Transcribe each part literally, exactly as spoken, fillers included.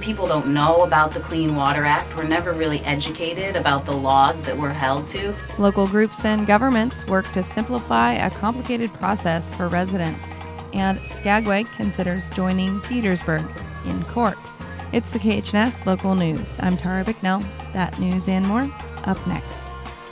people don't know about the Clean Water Act. We're never really educated about the laws that we're held to. Local groups and governments work to simplify a complicated process for residents, and Skagway considers joining Petersburg in court. It's the K H N S Local News. I'm Tara Bicknell. That news and more up next.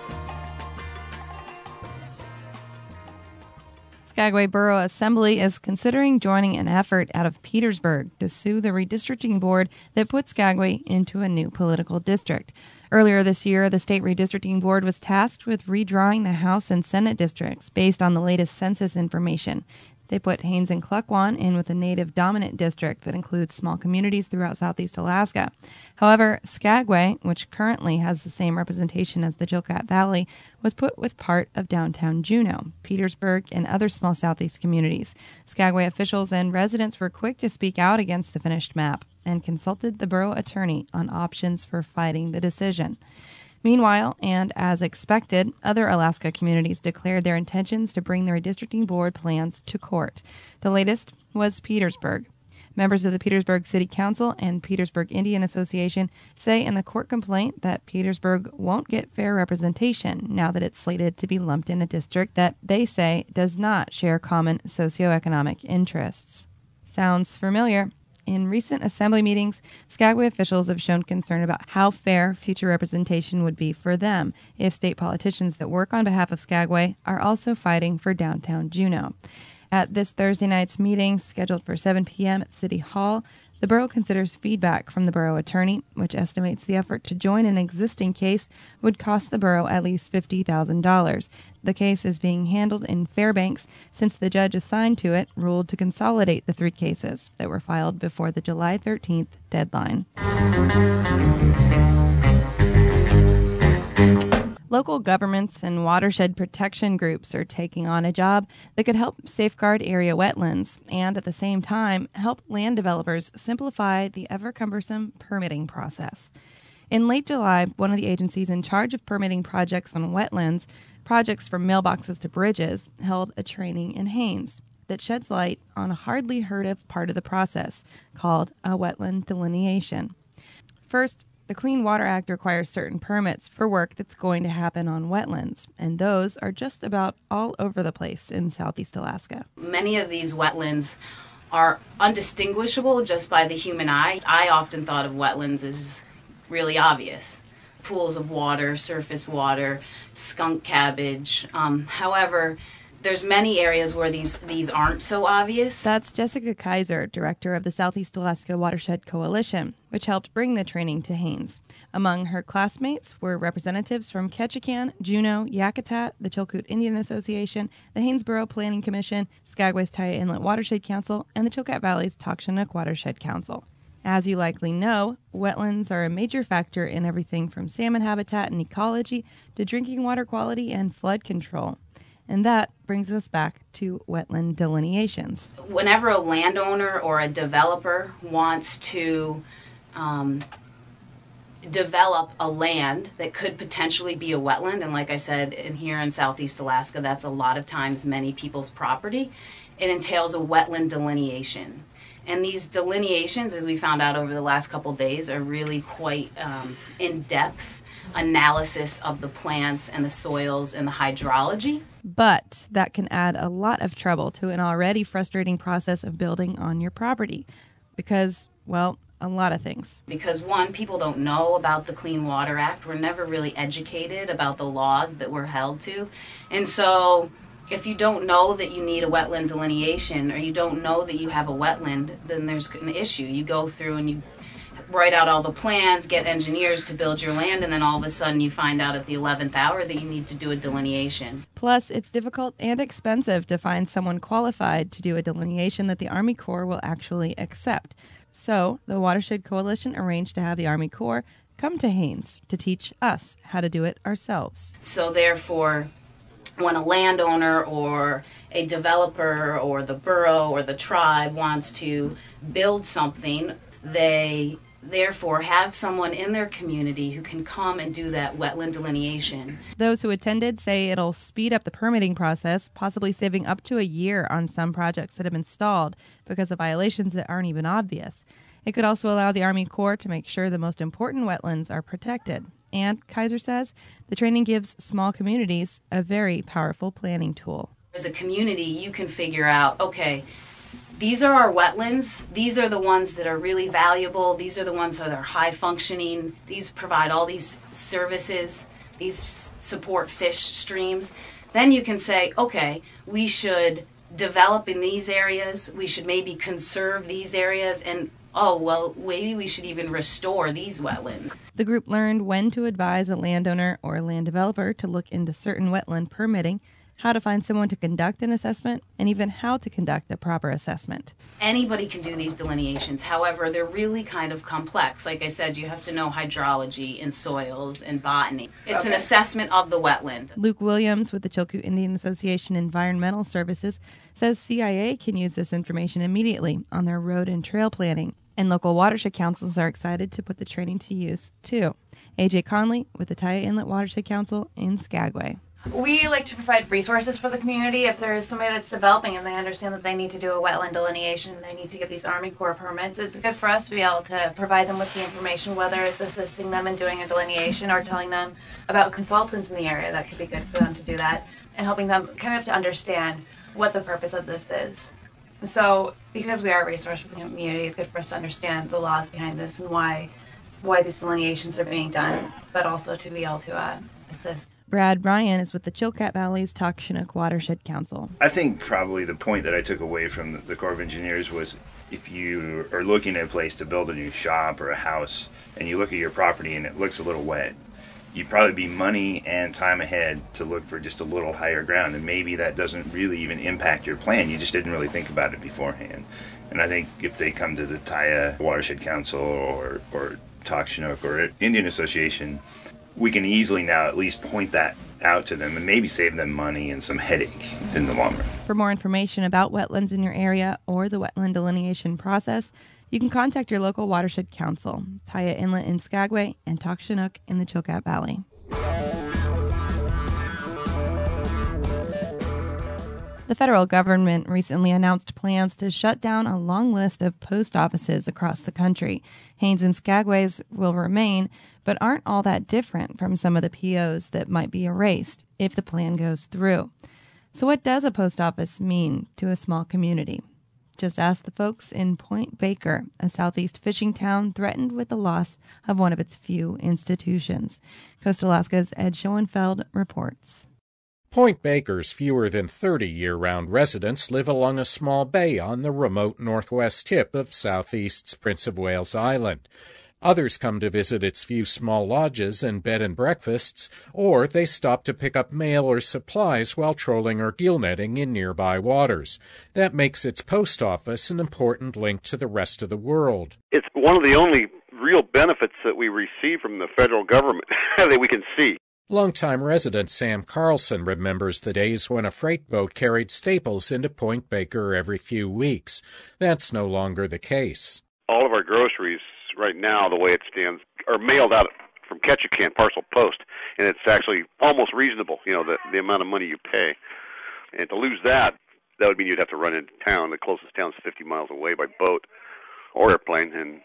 Skagway Borough Assembly is considering joining an effort out of Petersburg to sue the redistricting board that put Skagway into a new political district. Earlier this year, the state redistricting board was tasked with redrawing the House and Senate districts based on the latest census information. They put Haines and Klukwan in with a native dominant district that includes small communities throughout southeast Alaska. However, Skagway, which currently has the same representation as the Chilkat Valley, was put with part of downtown Juneau, Petersburg, and other small southeast communities. Skagway officials and residents were quick to speak out against the finished map and consulted the borough attorney on options for fighting the decision. Meanwhile, and as expected, other Alaska communities declared their intentions to bring the redistricting board plans to court. The latest was Petersburg. Members of the Petersburg City Council and Petersburg Indian Association say in the court complaint that Petersburg won't get fair representation now that it's slated to be lumped in a district that they say does not share common socioeconomic interests. Sounds familiar? In recent assembly meetings, Skagway officials have shown concern about how fair future representation would be for them if state politicians that work on behalf of Skagway are also fighting for downtown Juneau. At this Thursday night's meeting, scheduled for seven p.m. at City Hall, the borough considers feedback from the borough attorney, which estimates the effort to join an existing case would cost the borough at least fifty thousand dollars. The case is being handled in Fairbanks since the judge assigned to it ruled to consolidate the three cases that were filed before the July thirteenth deadline. Local governments and watershed protection groups are taking on a job that could help safeguard area wetlands and, at the same time, help land developers simplify the ever-cumbersome permitting process. In late July, one of the agencies in charge of permitting projects on wetlands, projects from mailboxes to bridges, held a training in Haines that sheds light on a hardly heard of part of the process called a wetland delineation. First, the Clean Water Act requires certain permits for work that's going to happen on wetlands, and those are just about all over the place in southeast Alaska. Many of these wetlands are undistinguishable just by the human eye. I often thought of wetlands as really obvious. Pools of water, surface water, skunk cabbage. Um, however, there's many areas where these, these aren't so obvious. That's Jessica Kaiser, director of the Southeast Alaska Watershed Coalition, which helped bring the training to Haines. Among her classmates were representatives from Ketchikan, Juneau, Yakutat, the Chilkoot Indian Association, the Haines Borough Planning Commission, Skagway's Taya Inlet Watershed Council, and the Chilkat Valley's Takshunuk Watershed Council. As you likely know, wetlands are a major factor in everything from salmon habitat and ecology to drinking water quality and flood control. And that brings us back to wetland delineations. Whenever a landowner or a developer wants to um, develop a land that could potentially be a wetland, and like I said, in here in southeast Alaska, that's a lot of times many people's property, it entails a wetland delineation. And these delineations, as we found out over the last couple of days, are really quite um, in-depth analysis of the plants and the soils and the hydrology. But that can add a lot of trouble to an already frustrating process of building on your property because, well, a lot of things. Because one, people don't know about the Clean Water Act. We're never really educated about the laws that we're held to. And so if you don't know that you need a wetland delineation or you don't know that you have a wetland, then there's an issue. You go through and you write out all the plans, get engineers to build your land, and then all of a sudden you find out at the eleventh hour that you need to do a delineation. Plus, it's difficult and expensive to find someone qualified to do a delineation that the Army Corps will actually accept. So, the Watershed Coalition arranged to have the Army Corps come to Haines to teach us how to do it ourselves. So therefore, when a landowner or a developer or the borough or the tribe wants to build something, they therefore have someone in their community who can come and do that wetland delineation. Those who attended say it'll speed up the permitting process, possibly saving up to a year on some projects that have been stalled because of violations that aren't even obvious. It could also allow the Army Corps to make sure the most important wetlands are protected. And Kaiser says the training gives small communities a very powerful planning tool. As a community, you can figure out, okay, these are our wetlands. These are the ones that are really valuable. These are the ones that are high functioning. These provide all these services. These support fish streams. Then you can say, okay, we should develop in these areas. We should maybe conserve these areas. And, oh, well, maybe we should even restore these wetlands. The group learned when to advise a landowner or a land developer to look into certain wetland permitting, how to find someone to conduct an assessment, and even how to conduct a proper assessment. Anybody can do these delineations. However, they're really kind of complex. Like I said, you have to know hydrology and soils and botany. It's okay. An assessment of the wetland. Luke Williams with the Chilkoot Indian Association Environmental Services says C I A can use this information immediately on their road and trail planning. And local watershed councils are excited to put the training to use, too. A J Conley with the Taya Inlet Watershed Council in Skagway. We like to provide resources for the community. If there is somebody that's developing and they understand that they need to do a wetland delineation, they need to get these Army Corps permits, it's good for us to be able to provide them with the information, whether it's assisting them in doing a delineation or telling them about consultants in the area. That could be good for them to do that, and helping them kind of to understand what the purpose of this is. So because we are a resource for the community, it's good for us to understand the laws behind this and why why these delineations are being done, but also to be able to uh, assist. Brad Ryan is with the Chilkat Valley's Takshunuk Watershed Council. I think probably the point that I took away from the Corps of Engineers was if you are looking at a place to build a new shop or a house and you look at your property and it looks a little wet, you'd probably be money and time ahead to look for just a little higher ground, and maybe that doesn't really even impact your plan. You just didn't really think about it beforehand. And I think if they come to the Taya Watershed Council or, or Takshunuk or Indian Association, we can easily now at least point that out to them and maybe save them money and some headache in the long run. For more information about wetlands in your area or the wetland delineation process, you can contact your local watershed council, Taya Inlet in Skagway and Takshunuk in the Chilkat Valley. The federal government recently announced plans to shut down a long list of post offices across the country. Haines and Skagway's will remain, but aren't all that different from some of the P Os that might be erased if the plan goes through. So what does a post office mean to a small community? Just ask the folks in Point Baker, a southeast fishing town threatened with the loss of one of its few institutions. Coastal Alaska's Ed Schoenfeld reports. Point Baker's fewer than thirty year-round residents live along a small bay on the remote northwest tip of southeast's Prince of Wales Island. Others come to visit its few small lodges and bed and breakfasts, or they stop to pick up mail or supplies while trolling or gillnetting in nearby waters. That makes its post office an important link to the rest of the world. It's one of the only real benefits that we receive from the federal government that we can see. Longtime resident Sam Carlson remembers the days when a freight boat carried staples into Point Baker every few weeks. That's no longer the case. All of our groceries right now, the way it stands, are mailed out from Ketchikan Parcel Post, and it's actually almost reasonable, you know, the, the amount of money you pay. And to lose that, that would mean you'd have to run into town. The closest town is fifty miles away by boat or airplane, and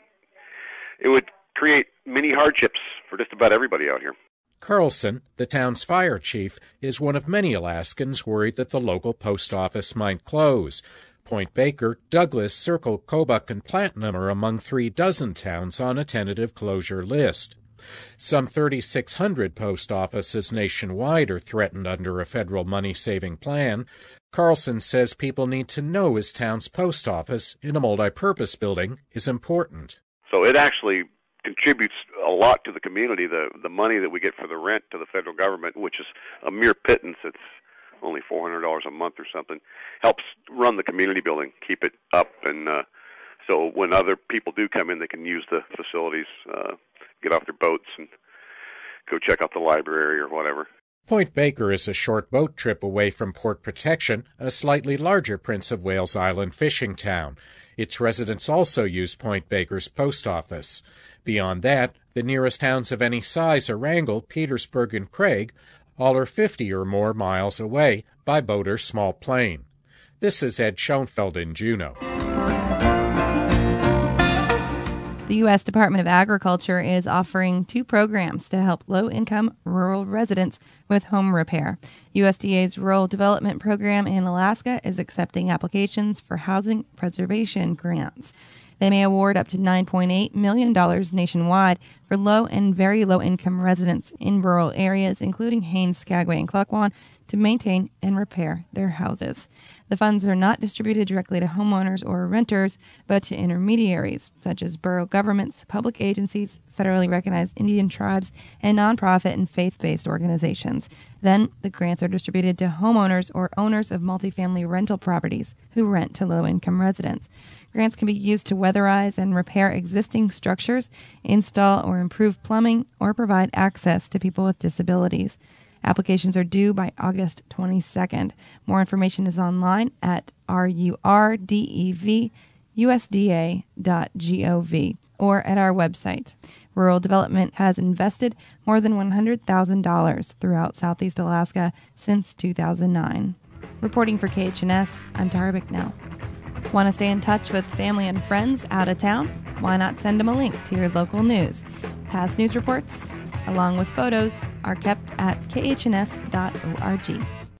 it would create many hardships for just about everybody out here. Carlson, the town's fire chief, is one of many Alaskans worried that the local post office might close. Point Baker, Douglas, Circle, Kobuk, and Platinum are among three dozen towns on a tentative closure list. Some thirty-six hundred post offices nationwide are threatened under a federal money-saving plan. Carlson says people need to know his town's post office in a multi-purpose building is important. So it actually contributes a lot to the community. The the money that we get for the rent to the federal government, which is a mere pittance, it's only four hundred dollars a month or something, helps run the community building, keep it up, and uh, so when other people do come in, they can use the facilities, uh, get off their boats and go check out the library or whatever. Point Baker is a short boat trip away from Port Protection, a slightly larger Prince of Wales Island fishing town. Its residents also use Point Baker's post office. Beyond that, the nearest towns of any size are Wrangell, Petersburg, and Craig. All are fifty or more miles away by boat or small plane. This is Ed Schoenfeld in Juneau. The U S Department of Agriculture is offering two programs to help low-income rural residents with home repair. U S D A's Rural Development Program in Alaska is accepting applications for housing preservation grants. They may award up to nine point eight million dollars nationwide for low and very low-income residents in rural areas, including Haines, Skagway, and Klukwan, to maintain and repair their houses. The funds are not distributed directly to homeowners or renters, but to intermediaries, such as borough governments, public agencies, federally recognized Indian tribes, and nonprofit and faith-based organizations. Then, the grants are distributed to homeowners or owners of multifamily rental properties who rent to low-income residents. Grants can be used to weatherize and repair existing structures, install or improve plumbing, or provide access to people with disabilities. Applications are due by August twenty-second. More information is online at rurdevusda dot gov or at our website. Rural Development has invested more than one hundred thousand dollars throughout Southeast Alaska since two thousand nine. Reporting for K H N S, I'm Tara Bicknell. Want to stay in touch with family and friends out of town? Why not send them a link to your local news? Past news reports, along with photos, are kept at k h n s dot org.